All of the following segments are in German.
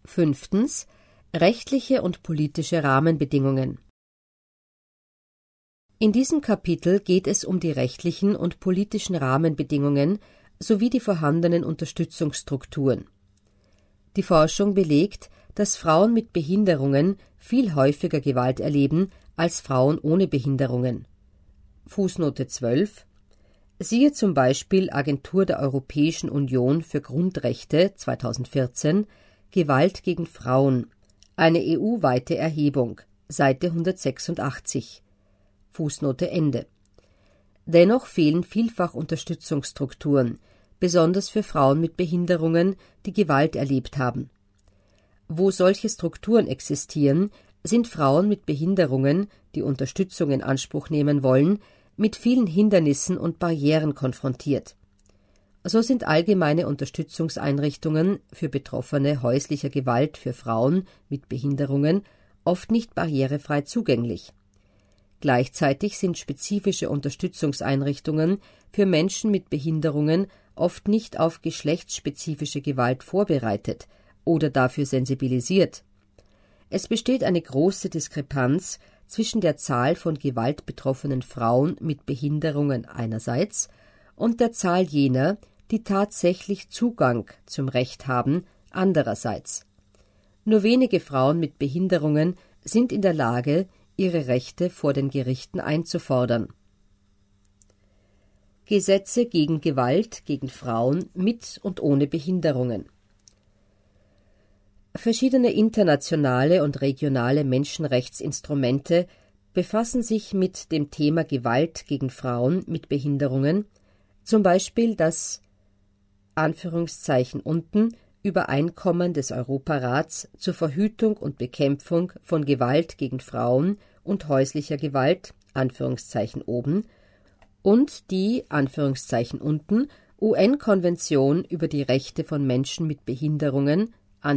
5. Rechtliche und politische Rahmenbedingungen. In diesem Kapitel geht es um die rechtlichen und politischen Rahmenbedingungen sowie die vorhandenen Unterstützungsstrukturen. Die Forschung belegt, dass Frauen mit Behinderungen viel häufiger Gewalt erleben als Frauen ohne Behinderungen. Fußnote 12. Siehe zum Beispiel Agentur der Europäischen Union für Grundrechte 2014, Gewalt gegen Frauen, eine EU-weite Erhebung, Seite 186. Fußnote Ende. Dennoch fehlen vielfach Unterstützungsstrukturen, besonders für Frauen mit Behinderungen, die Gewalt erlebt haben. Wo solche Strukturen existieren, sind Frauen mit Behinderungen, die Unterstützung in Anspruch nehmen wollen, mit vielen Hindernissen und Barrieren konfrontiert. So sind allgemeine Unterstützungseinrichtungen für Betroffene häuslicher Gewalt für Frauen mit Behinderungen oft nicht barrierefrei zugänglich. Gleichzeitig sind spezifische Unterstützungseinrichtungen für Menschen mit Behinderungen oft nicht auf geschlechtsspezifische Gewalt vorbereitet oder dafür sensibilisiert. Es besteht eine große Diskrepanz zwischen der Zahl von gewaltbetroffenen Frauen mit Behinderungen einerseits und der Zahl jener, die tatsächlich Zugang zum Recht haben, andererseits. Nur wenige Frauen mit Behinderungen sind in der Lage, ihre Rechte vor den Gerichten einzufordern. Gesetze gegen Gewalt gegen Frauen mit und ohne Behinderungen. Verschiedene internationale und regionale Menschenrechtsinstrumente befassen sich mit dem Thema Gewalt gegen Frauen mit Behinderungen, zum Beispiel das Übereinkommen des Europarats zur Verhütung und Bekämpfung von Gewalt gegen Frauen und häuslicher Gewalt und die UN-Konvention über die Rechte von Menschen mit Behinderungen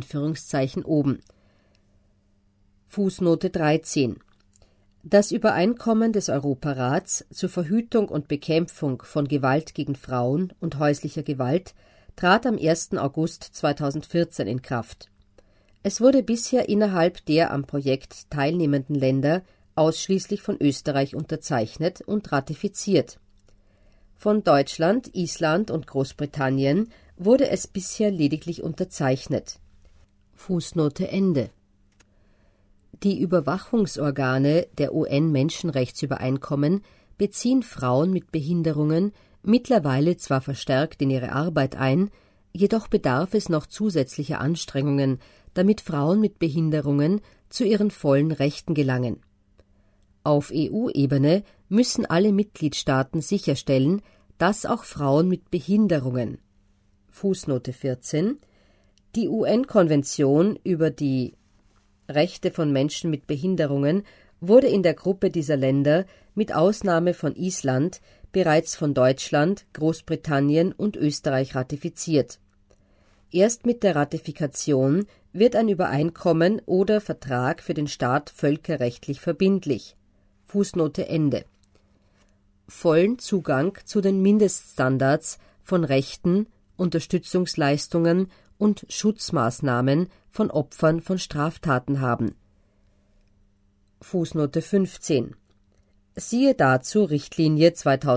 Fußnote 13. Das Übereinkommen des Europarats zur Verhütung und Bekämpfung von Gewalt gegen Frauen und häuslicher Gewalt trat am 1. August 2014 in Kraft. Es wurde bisher innerhalb der am Projekt teilnehmenden Länder ausschließlich von Österreich unterzeichnet und ratifiziert. Von Deutschland, Island und Großbritannien wurde es bisher lediglich unterzeichnet. Fußnote Ende. Die Überwachungsorgane der UN-Menschenrechtsübereinkommen beziehen Frauen mit Behinderungen mittlerweile zwar verstärkt in ihre Arbeit ein, jedoch bedarf es noch zusätzlicher Anstrengungen, damit Frauen mit Behinderungen zu ihren vollen Rechten gelangen. Auf EU-Ebene müssen alle Mitgliedstaaten sicherstellen, dass auch Frauen mit Behinderungen Fußnote 14 die UN-Konvention über die Rechte von Menschen mit Behinderungen wurde in der Gruppe dieser Länder mit Ausnahme von Island bereits von Deutschland, Großbritannien und Österreich ratifiziert. Erst mit der Ratifikation wird ein Übereinkommen oder Vertrag für den Staat völkerrechtlich verbindlich. Fußnote Ende. Vollen Zugang zu den Mindeststandards von Rechten, Unterstützungsleistungen und Schutzmaßnahmen von Opfern von Straftaten haben. Fußnote 15. Siehe dazu Richtlinie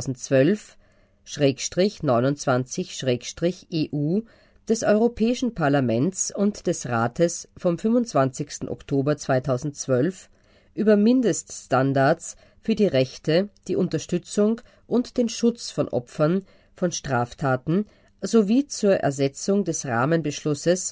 2012/29/EU des Europäischen Parlaments und des Rates vom 25. Oktober 2012 über Mindeststandards für die Rechte, die Unterstützung und den Schutz von Opfern von Straftaten sowie zur Ersetzung des Rahmenbeschlusses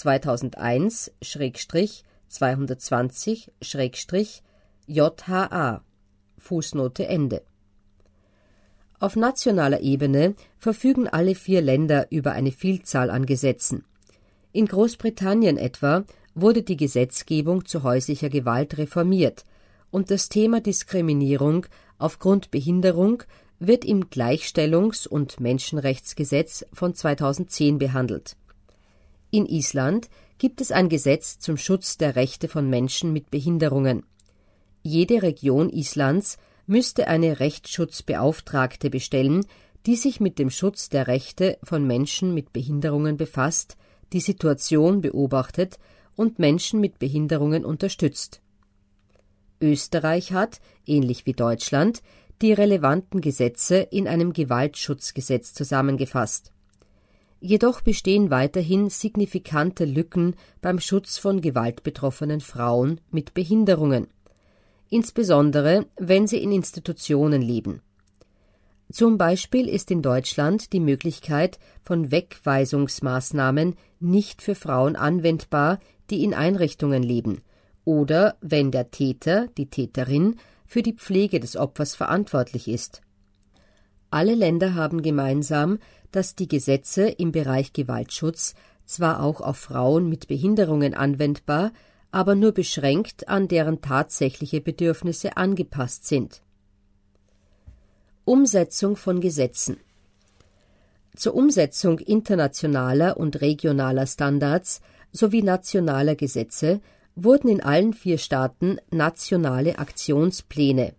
2001/220/JHA. Fußnote Ende. Auf nationaler Ebene verfügen alle 4 Länder über eine Vielzahl an Gesetzen. In Großbritannien etwa wurde die Gesetzgebung zu häuslicher Gewalt reformiert und das Thema Diskriminierung aufgrund Behinderung wird im Gleichstellungs- und Menschenrechtsgesetz von 2010 behandelt. In Island gibt es ein Gesetz zum Schutz der Rechte von Menschen mit Behinderungen. Jede Region Islands müsste eine Rechtsschutzbeauftragte bestellen, die sich mit dem Schutz der Rechte von Menschen mit Behinderungen befasst, die Situation beobachtet und Menschen mit Behinderungen unterstützt. Österreich hat, ähnlich wie Deutschland, die relevanten Gesetze in einem Gewaltschutzgesetz zusammengefasst. Jedoch bestehen weiterhin signifikante Lücken beim Schutz von gewaltbetroffenen Frauen mit Behinderungen, insbesondere wenn sie in Institutionen leben. Zum Beispiel ist in Deutschland die Möglichkeit von Wegweisungsmaßnahmen nicht für Frauen anwendbar, die in Einrichtungen leben, oder wenn der Täter, die Täterin, für die Pflege des Opfers verantwortlich ist. Alle Länder haben gemeinsam, dass die Gesetze im Bereich Gewaltschutz zwar auch auf Frauen mit Behinderungen anwendbar, aber nur beschränkt an deren tatsächliche Bedürfnisse angepasst sind. Umsetzung von Gesetzen. Zur Umsetzung internationaler und regionaler Standards sowie nationaler Gesetze wurden in allen 4 Staaten nationale Aktionspläne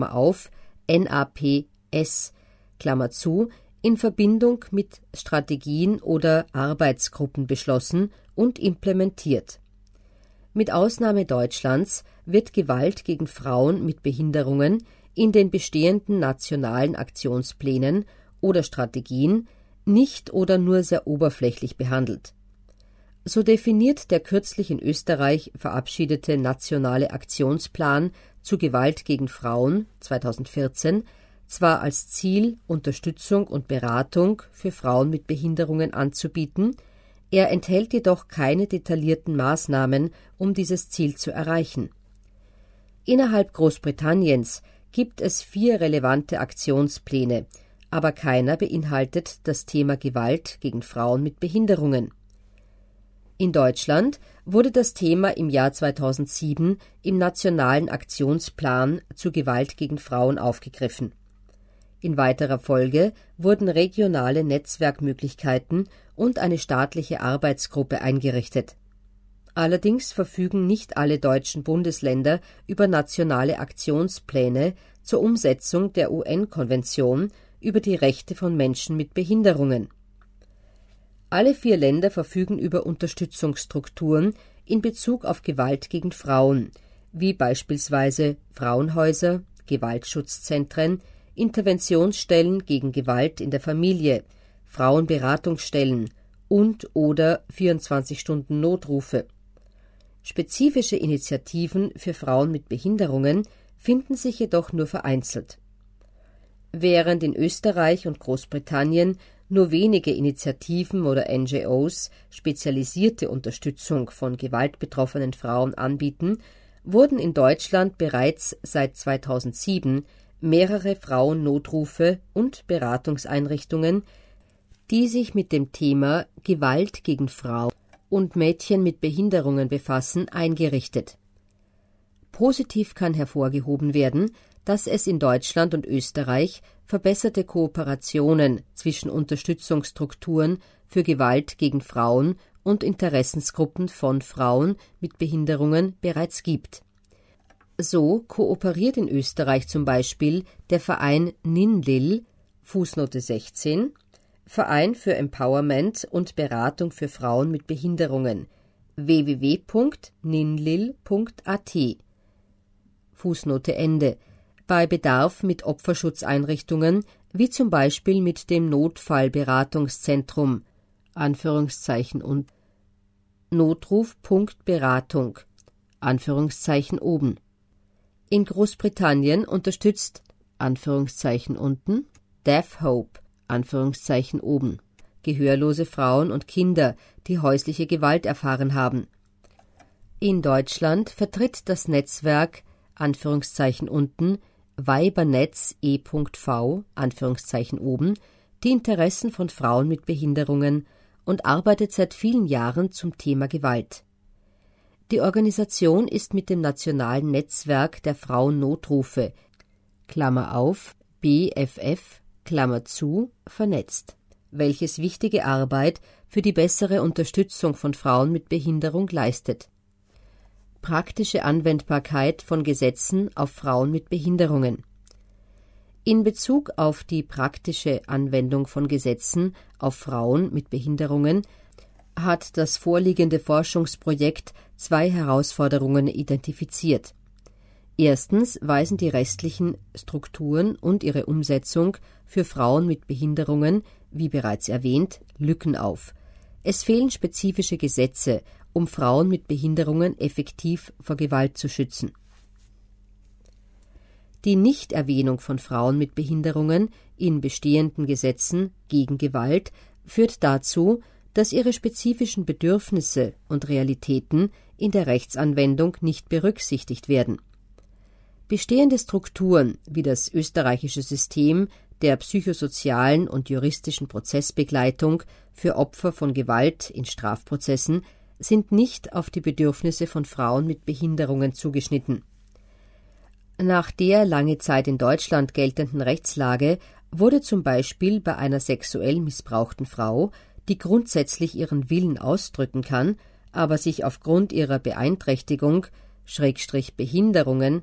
(NAPS) in Verbindung mit Strategien oder Arbeitsgruppen beschlossen und implementiert. Mit Ausnahme Deutschlands wird Gewalt gegen Frauen mit Behinderungen in den bestehenden nationalen Aktionsplänen oder Strategien nicht oder nur sehr oberflächlich behandelt. So definiert der kürzlich in Österreich verabschiedete Nationale Aktionsplan zu Gewalt gegen Frauen 2014 zwar als Ziel, Unterstützung und Beratung für Frauen mit Behinderungen anzubieten, er enthält jedoch keine detaillierten Maßnahmen, um dieses Ziel zu erreichen. Innerhalb Großbritanniens gibt es 4 relevante Aktionspläne, aber keiner beinhaltet das Thema Gewalt gegen Frauen mit Behinderungen. In Deutschland wurde das Thema im Jahr 2007 im Nationalen Aktionsplan zu Gewalt gegen Frauen aufgegriffen. In weiterer Folge wurden regionale Netzwerkmöglichkeiten und eine staatliche Arbeitsgruppe eingerichtet. Allerdings verfügen nicht alle deutschen Bundesländer über nationale Aktionspläne zur Umsetzung der UN-Konvention über die Rechte von Menschen mit Behinderungen. Alle 4 Länder verfügen über Unterstützungsstrukturen in Bezug auf Gewalt gegen Frauen, wie beispielsweise Frauenhäuser, Gewaltschutzzentren, Interventionsstellen gegen Gewalt in der Familie, Frauenberatungsstellen und/oder 24-Stunden-Notrufe. Spezifische Initiativen für Frauen mit Behinderungen finden sich jedoch nur vereinzelt. Während in Österreich und Großbritannien nur wenige Initiativen oder NGOs spezialisierte Unterstützung von gewaltbetroffenen Frauen anbieten, wurden in Deutschland bereits seit 2007 mehrere Frauennotrufe und Beratungseinrichtungen, die sich mit dem Thema Gewalt gegen Frauen und Mädchen mit Behinderungen befassen, eingerichtet. Positiv kann hervorgehoben werden, dass es in Deutschland und Österreich verbesserte Kooperationen zwischen Unterstützungsstrukturen für Gewalt gegen Frauen und Interessensgruppen von Frauen mit Behinderungen bereits gibt. So kooperiert in Österreich zum Beispiel der Verein NINLIL, Fußnote 16, Verein für Empowerment und Beratung für Frauen mit Behinderungen, www.ninlil.at, Fußnote Ende, bei Bedarf mit Opferschutzeinrichtungen, wie zum Beispiel mit dem Notfallberatungszentrum, und Notruf.beratung, oben. In Großbritannien unterstützt, Deaf Hope, oben, gehörlose Frauen und Kinder, die häusliche Gewalt erfahren haben. In Deutschland vertritt das Netzwerk, Weibernetz e.V, oben, die Interessen von Frauen mit Behinderungen und arbeitet seit vielen Jahren zum Thema Gewalt. Die Organisation ist mit dem Nationalen Netzwerk der Frauennotrufe (BFF) vernetzt, welches wichtige Arbeit für die bessere Unterstützung von Frauen mit Behinderung leistet. Praktische Anwendbarkeit von Gesetzen auf Frauen mit Behinderungen. In Bezug auf die praktische Anwendung von Gesetzen auf Frauen mit Behinderungen hat das vorliegende Forschungsprojekt 2 Herausforderungen identifiziert. Erstens weisen die restlichen Strukturen und ihre Umsetzung für Frauen mit Behinderungen, wie bereits erwähnt, Lücken auf. Es fehlen spezifische Gesetze, um Frauen mit Behinderungen effektiv vor Gewalt zu schützen. Die Nichterwähnung von Frauen mit Behinderungen in bestehenden Gesetzen gegen Gewalt führt dazu, dass ihre spezifischen Bedürfnisse und Realitäten in der Rechtsanwendung nicht berücksichtigt werden. Bestehende Strukturen wie das österreichische System der psychosozialen und juristischen Prozessbegleitung für Opfer von Gewalt in Strafprozessen sind nicht auf die Bedürfnisse von Frauen mit Behinderungen zugeschnitten. Nach der lange Zeit in Deutschland geltenden Rechtslage wurde zum Beispiel bei einer sexuell missbrauchten Frau, die grundsätzlich ihren Willen ausdrücken kann, aber sich aufgrund ihrer Beeinträchtigung / Behinderungen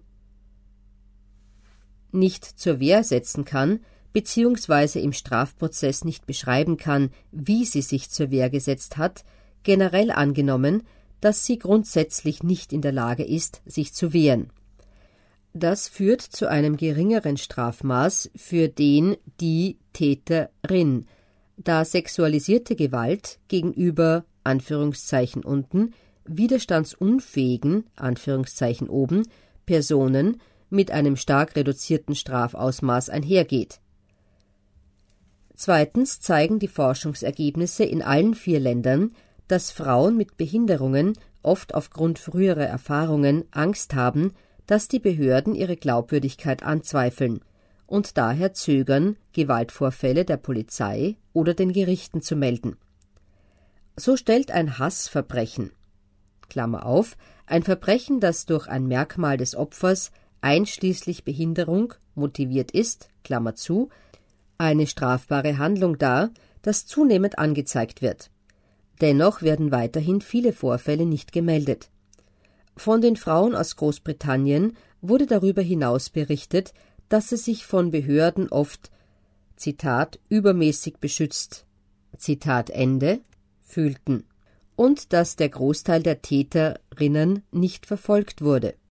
nicht zur Wehr setzen kann, beziehungsweise im Strafprozess nicht beschreiben kann, wie sie sich zur Wehr gesetzt hat, generell angenommen, dass sie grundsätzlich nicht in der Lage ist, sich zu wehren. Das führt zu einem geringeren Strafmaß für die Täterin, da sexualisierte Gewalt gegenüber unten widerstandsunfähigen oben Personen mit einem stark reduzierten Strafausmaß einhergeht. Zweitens zeigen die Forschungsergebnisse in allen 4 Ländern, dass Frauen mit Behinderungen oft aufgrund früherer Erfahrungen Angst haben, dass die Behörden ihre Glaubwürdigkeit anzweifeln und daher zögern, Gewaltvorfälle der Polizei oder den Gerichten zu melden. So stellt ein Hassverbrechen ein Verbrechen, das durch ein Merkmal des Opfers einschließlich Behinderung motiviert ist eine strafbare Handlung dar, das zunehmend angezeigt wird. Dennoch werden weiterhin viele Vorfälle nicht gemeldet. Von den Frauen aus Großbritannien wurde darüber hinaus berichtet, dass sie sich von Behörden oft, Zitat, übermäßig beschützt, Zitat Ende, fühlten und dass der Großteil der Täterinnen nicht verfolgt wurde.